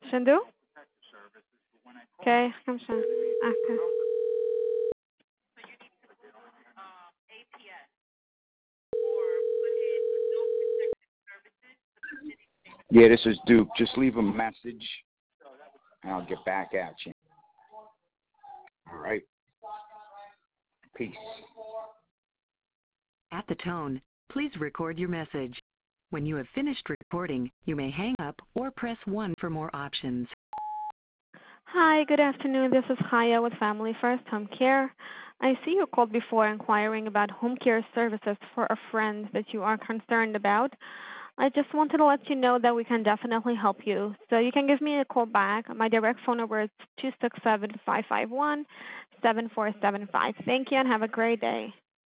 Shandu? Okay, come Shandu. Okay. Yeah, this is Duke. Just leave a message, and I'll get back at you. All right. Peace. At the tone, please record your message. When you have finished recording, you may hang up or press 1 for more options. Hi, good afternoon. This is Haya with Family First Home Care. I see you called before inquiring about home care services for a friend that you are concerned about. I just wanted to let you know that we can definitely help you. So you can give me a call back. My direct phone number is 267-551-7475. Thank you and have a great day.